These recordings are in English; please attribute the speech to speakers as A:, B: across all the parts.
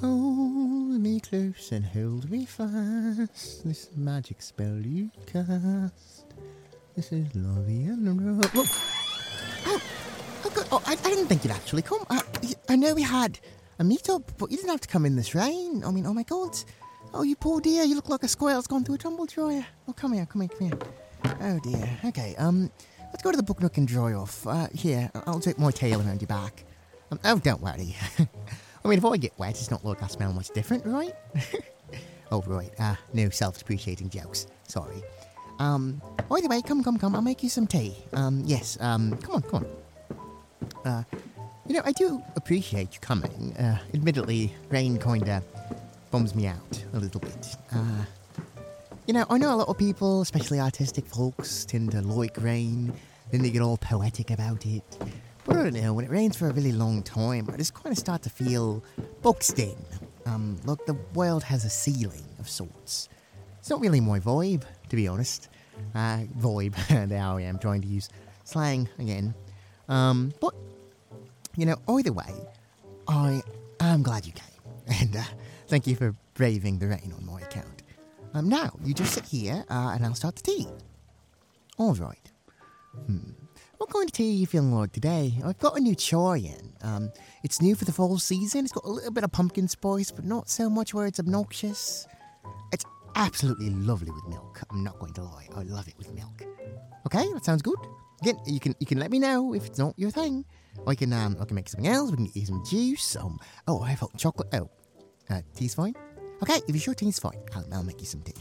A: Hold me close and hold me fast. This magic spell you cast. This is Lovey and Rose. I didn't think you'd actually come. I know we had a meet-up, but you didn't have to come in this rain. I mean, oh my God. Oh, you poor dear. You look like a squirrel's gone through a tumble dryer. Oh, come here. Oh dear. Okay, let's go to the book nook and dry off. Here, I'll take my tail around your back. Oh, don't worry. I mean, if I get wet, it's not like I smell much different, right? Oh, right. No self-depreciating jokes. Sorry. Either way, come. I'll make you some tea. Yes, come on. I do appreciate you coming. Admittedly, rain kinda bums me out a little bit. I know a lot of people, especially artistic folks, tend to like rain, then they get all poetic about it. But I don't know, when it rains for a really long time, I just kind of start to feel boxed in. Like the world has a ceiling of sorts. It's not really my vibe, to be honest. Vibe, there I am, trying to use slang again. But, either way, I am glad you came. And thank you for braving the rain on my account. Now, you just sit here, and I'll start the tea. All right. What kind of tea are you feeling like today? I've got a new chai in. It's new for the fall season. It's got a little bit of pumpkin spice, but not so much where it's obnoxious. It's absolutely lovely with milk. I'm not going to lie. I love it with milk. Okay, that sounds good. Again, you can let me know if it's not your thing. I can make something else. We can get you some juice. I have hot chocolate. Tea's fine. Okay, if you're sure tea's fine, I'll make you some tea.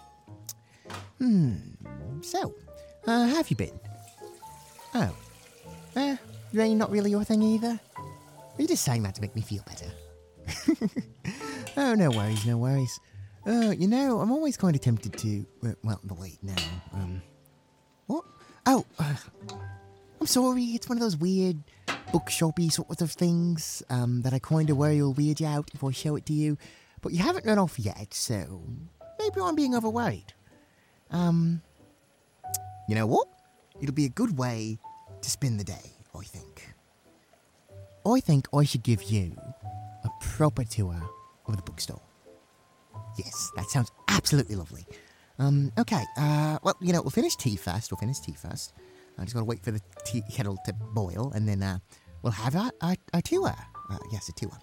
A: So, how have you been? Oh, rain not really your thing either? Are you just saying that to make me feel better? Oh, no worries. I'm always kind of tempted to, wait, no, what? Oh, I'm sorry, it's one of those weird bookshoppy sort of things, that I kind of worry will weird you out if I show it to you, but you haven't run off yet, so maybe I'm being overworried. You know what? It'll be a good way to spend the day, I think. I think I should give you a proper tour of the bookstore. Yes, that sounds absolutely lovely. Okay, we'll finish tea first. I just gotta wait for the tea kettle to boil, and then, we'll have our tour. Yes, a tour.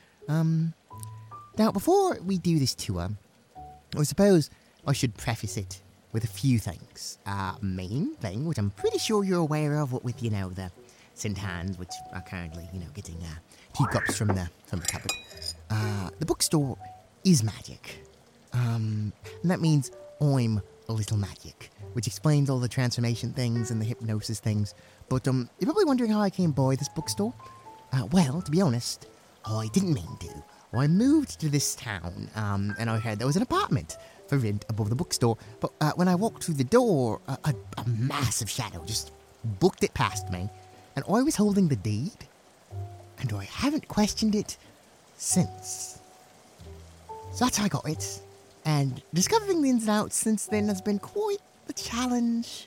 A: Now, before we do this tour, I suppose I should preface it with a few things. Main thing, which I'm pretty sure you're aware of, what with, the St. Hands, which are currently, getting, teacups from the cupboard. The bookstore is magic. And that means I'm a little magic, which explains all the transformation things and the hypnosis things. But, you're probably wondering how I came by this bookstore. Well, to be honest, I didn't mean to. I moved to this town, and I heard there was an apartment for rent above the bookstore, but when I walked through the door, a massive shadow just booked it past me, and I was holding the deed, and I haven't questioned it since. So that's how I got it, and discovering the ins and outs since then has been quite the challenge.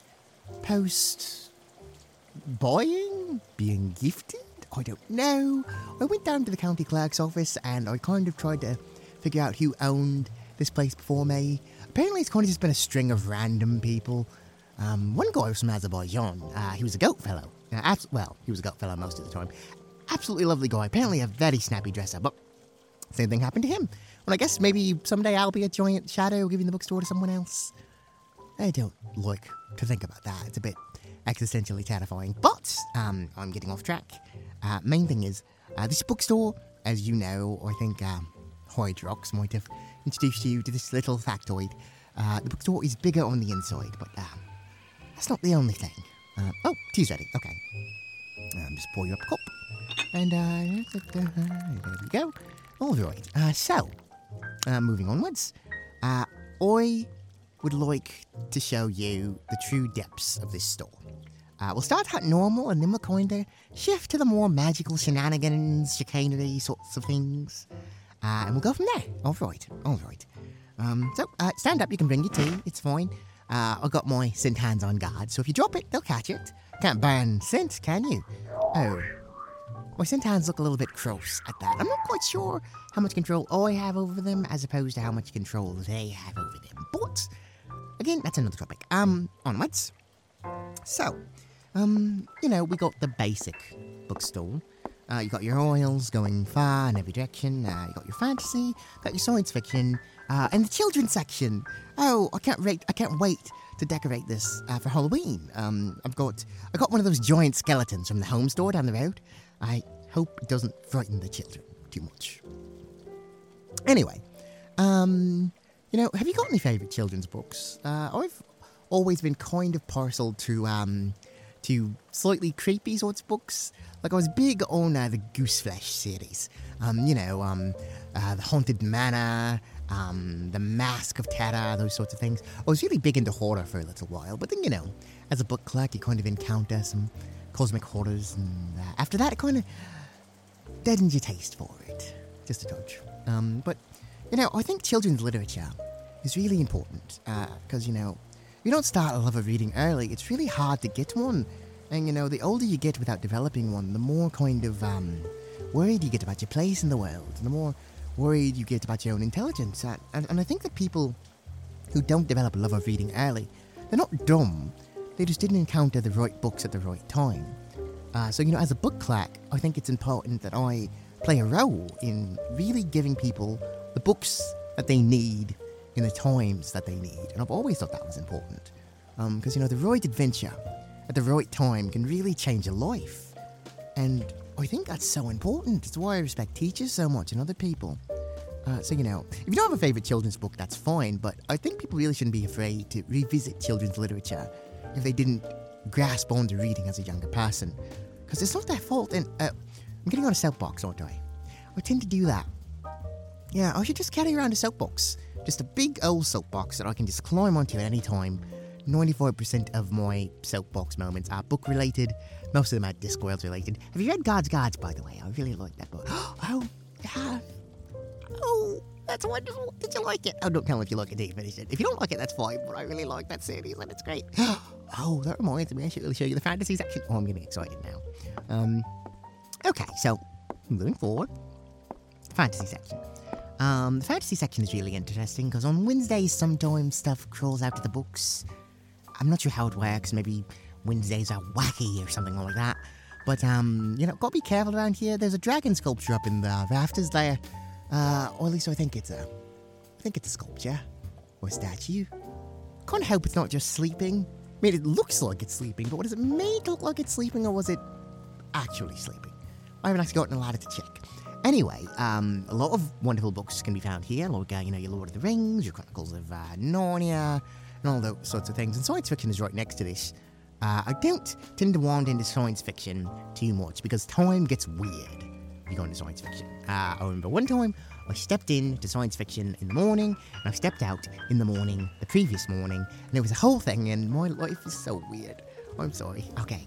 A: Post-buying? Being gifted? I don't know. I went down to the county clerk's office, and I kind of tried to figure out who owned this place before me. Apparently it's kind of just been a string of random people. One guy was from Azerbaijan. He was a goat fellow. He was a goat fellow most of the time. Absolutely lovely guy. Apparently a very snappy dresser, but same thing happened to him. Well, I guess maybe someday I'll be a giant shadow giving the bookstore to someone else. I don't like to think about that. It's a bit existentially terrifying, but I'm getting off track. Main thing is, this bookstore, as you know, I think Hydrox might have introduced you to this little factoid. The bookstore is bigger on the inside, but that's not the only thing. Tea's ready. Okay. Just pour you up a cup. And there we go. All right. Moving onwards. I would like to show you the true depths of this store. We'll start out normal, and then we'll kind of shift to the more magical shenanigans, chicanery sorts of things. And we'll go from there. All right. Stand up, you can bring your tea, it's fine. I've got my scent hands on guard, so if you drop it, they'll catch it. Can't ban scent, can you? Oh. my Centans look a little bit gross at that. I'm not quite sure how much control I have over them as opposed to how much control they have over them. But, again, that's another topic. Onwards. So, we got the basic bookstall. You got your oils going far in every direction. You got your fantasy, got your science fiction, and the children's section. Oh, I can't wait to decorate this for Halloween. I got one of those giant skeletons from the home store down the road. I hope it doesn't frighten the children too much. Anyway, have you got any favourite children's books? I've always been kind of partial to slightly creepy sorts of books. Like, I was big on the Gooseflesh series. The Haunted Manor, the Mask of Terror, those sorts of things. I was really big into horror for a little while, but then, as a book clerk, you kind of encounter some cosmic horrors, and after that, it kind of deadens your taste for it. Just a touch. But, I think children's literature is really important, because, you don't start a love of reading early. It's really hard to get one. And, the older you get without developing one, the more kind of worried you get about your place in the world, and the more worried you get about your own intelligence. And I think that people who don't develop a love of reading early, they're not dumb. They just didn't encounter the right books at the right time. So, as a book clerk, I think it's important that I play a role in really giving people the books that they need in the times that they need. And I've always thought that was important. Because, the right adventure at the right time can really change your life. And I think that's so important. It's why I respect teachers so much and other people. So, if you don't have a favourite children's book, that's fine. But I think people really shouldn't be afraid to revisit children's literature if they didn't grasp onto reading as a younger person. Because it's not their fault. And I'm getting on a soapbox, aren't I? I tend to do that. Yeah, I should just carry around a soapbox. Just a big old soapbox that I can just climb onto at any time. 95% of my soapbox moments are book-related. Most of them are Discworld-related. Have you read God's Gods, by the way? I really like that book. Oh, yeah. Oh, that's wonderful. Did you like it? Oh, don't tell me if you like it until you finish it. If you don't like it, that's fine, but I really like that series, and it's great. Oh, that reminds me. I should really show you the fantasy section. Oh, I'm getting excited now. Okay, so, moving forward. Fantasy section. The fantasy section is really interesting, because on Wednesdays, sometimes stuff crawls out of the books. I'm not sure how it works. Maybe Wednesdays are wacky or something like that. But, gotta be careful around here. There's a dragon sculpture up in the rafters there. Or at least I think it's a sculpture. Or a statue. Can't help it's not just sleeping. I mean, it looks like it's sleeping, but what does it make look like it's sleeping, or was it actually sleeping? I haven't actually gotten a ladder to check. Anyway, a lot of wonderful books can be found here, like, your Lord of the Rings, your Chronicles of Narnia, and all those sorts of things. And science fiction is right next to this. I don't tend to wander into science fiction too much, because time gets weird if you go into science fiction. I remember one time, I stepped into science fiction in the morning, and I stepped out in the morning, the previous morning, and it was a whole thing, and my life is so weird. I'm sorry. Okay,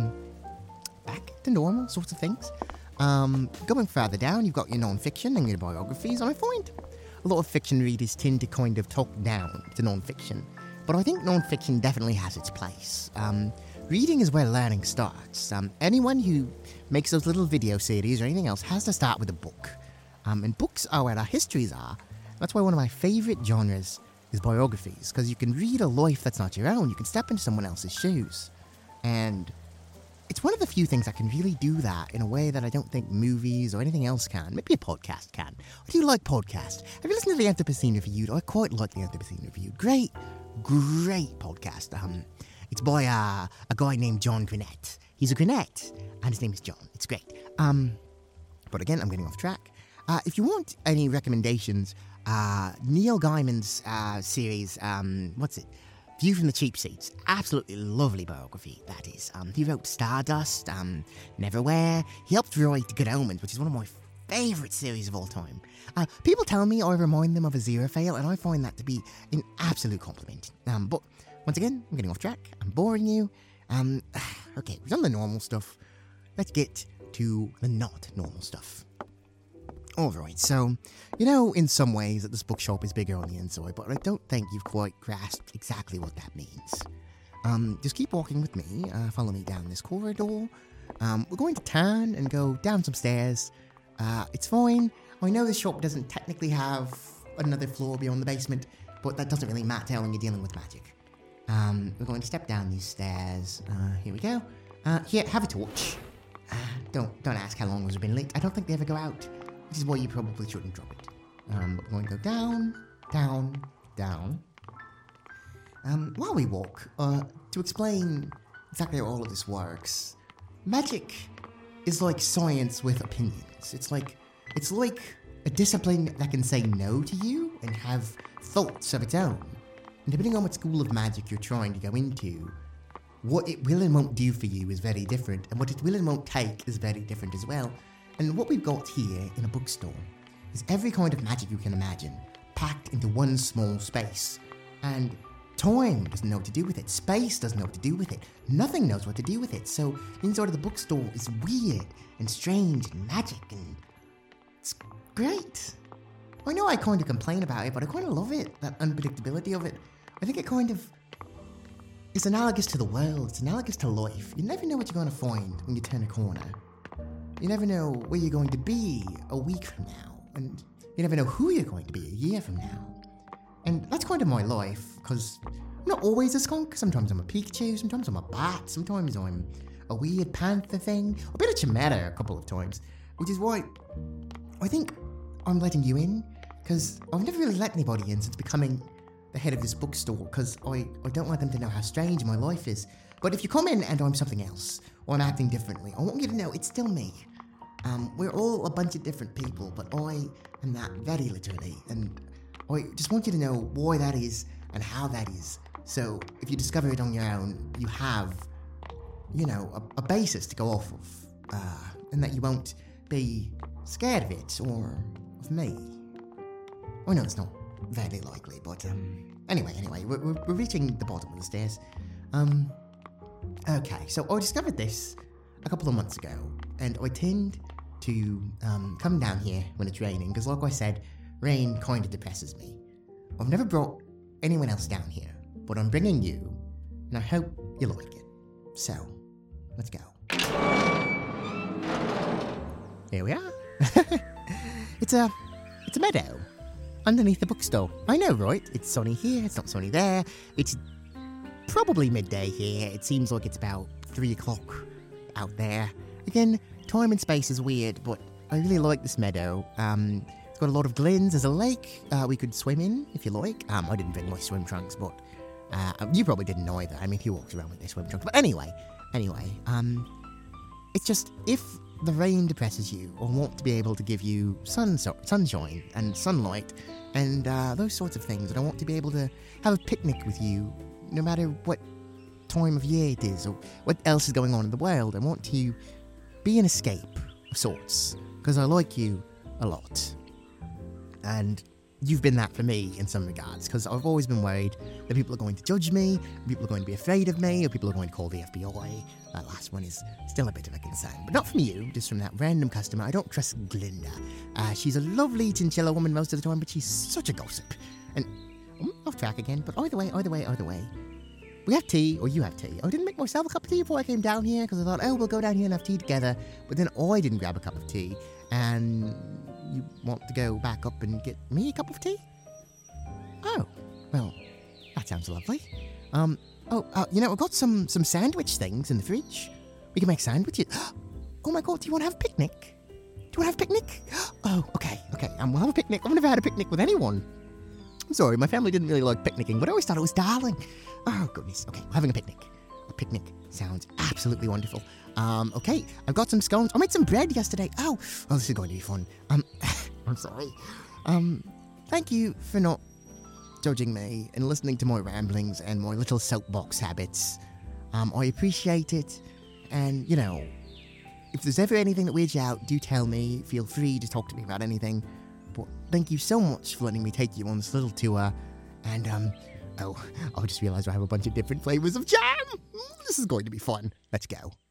A: back to normal sorts of things. Going further down, you've got your non-fiction and your biographies, and I find a lot of fiction readers tend to kind of talk down to non-fiction, but I think non-fiction definitely has its place. Reading is where learning starts. Anyone who makes those little video series or anything else has to start with a book. And books are where our histories are. That's why one of my favourite genres is biographies, because you can read a life that's not your own. You can step into someone else's shoes. And it's one of the few things that can really do that in a way that I don't think movies or anything else can. Maybe a podcast can. I do like podcasts. Have you listened to the Anthropocene Reviewed? I quite like the Anthropocene Reviewed. Great podcast. It's by a guy named John Gwinnett. He's a Gwinnett, and his name is John. It's great. But again, I'm getting off track. If you want any recommendations, Neil Gaiman's series, View from the Cheap Seats. Absolutely lovely biography, that is. He wrote Stardust, Neverwhere. He helped write Good Omens, which is one of my favourite series of all time. People tell me I remind them of Aziraphale, and I find that to be an absolute compliment. But once again, I'm getting off track. I'm boring you. Okay, we've done the normal stuff. Let's get to the not normal stuff. Alright, so, in some ways that this bookshop is bigger on the inside, but I don't think you've quite grasped exactly what that means. Just keep walking with me, follow me down this corridor, We're going to turn and go down some stairs. It's fine. I know the shop doesn't technically have another floor beyond the basement, but that doesn't really matter when you're dealing with magic. We're going to step down these stairs. Here we go. Here, have a torch. Don't ask how long we've been late. I don't think they ever go out, which is why you probably shouldn't drop it. But we're going to go down, down, down. While we walk, to explain exactly how all of this works, magic is like science with opinions. It's like a discipline that can say no to you and have thoughts of its own. And depending on what school of magic you're trying to go into, what it will and won't do for you is very different, and what it will and won't take is very different as well. And what we've got here in a bookstore is every kind of magic you can imagine, packed into one small space. And time doesn't know what to do with it, space doesn't know what to do with it, nothing knows what to do with it. So inside of the bookstore is weird and strange and magic, and it's great. I know I kind of complain about it, but I kind of love it, that unpredictability of it. I think it kind of is analogous to the world, it's analogous to life. You never know what you're going to find when you turn a corner. You never know where you're going to be a week from now, and you never know who you're going to be a year from now. And that's kind of my life, because I'm not always a skunk. Sometimes I'm a Pikachu, sometimes I'm a bat, sometimes I'm a weird panther thing, a bit of Chimera a couple of times, which is why I think I'm letting you in, because I've never really let anybody in since becoming the head of this bookstore, because I don't want them to know how strange my life is. But if you come in and I'm something else, or I'm acting differently, I want you to know it's still me. We're all a bunch of different people, but I am that very literally, and I just want you to know why that is and how that is. So if you discover it on your own, you have, a basis to go off of, and that you won't be scared of it or of me. I know it's not very likely, but anyway, we're reaching the bottom of the stairs. Okay, so I discovered this a couple of months ago, and I tend to come down here when it's raining, because like I said, rain kind of depresses me. I've never brought anyone else down here, but I'm bringing you, and I hope you like it. So, let's go. Here we are. It's a meadow underneath the bookstore. I know, right? It's sunny here, it's not sunny there. It's probably midday here. It seems like it's about 3 o'clock out there. Again, time and space is weird, but I really like this meadow. It's got a lot of glens. There's a lake we could swim in, if you like. I didn't bring my swim trunks, but you probably didn't either. I mean, who walks around with their swim trunks? But anyway, it's just, if the rain depresses you, I want to be able to give you sunshine and sunlight and those sorts of things. And I want to be able to have a picnic with you, no matter what time of year it is or what else is going on in the world. I want to be an escape of sorts, because I like you a lot. And you've been that for me in some regards, because I've always been worried that people are going to judge me, people are going to be afraid of me, or people are going to call the FBI. That last one is still a bit of a concern, but not from you, just from that random customer. I don't trust Glinda. She's a lovely chinchilla woman most of the time, but she's such a gossip. And I'm off track again, but either way, we have tea, or you have tea. I didn't make myself a cup of tea before I came down here, because I thought, we'll go down here and have tea together, but then I didn't grab a cup of tea, and you want to go back up and get me a cup of tea? Oh, well, that sounds lovely. I've got some sandwich things in the fridge. We can make sandwiches. Oh my god, do you want to have a picnic? Oh, okay. We'll have a picnic. I've never had a picnic with anyone. I'm sorry, my family didn't really like picnicking, but I always thought it was darling. Oh, goodness. Okay, we're having a picnic. A picnic sounds absolutely wonderful. Okay, I've got some scones. I made some bread yesterday. Oh, this is going to be fun. I'm sorry. Thank you for not judging me and listening to my ramblings and my little soapbox habits. I appreciate it. And, if there's ever anything that weirds you out, do tell me. Feel free to talk to me about anything. But thank you so much for letting me take you on this little tour. And, I just realized I have a bunch of different flavors of jam. This is going to be fun. Let's go.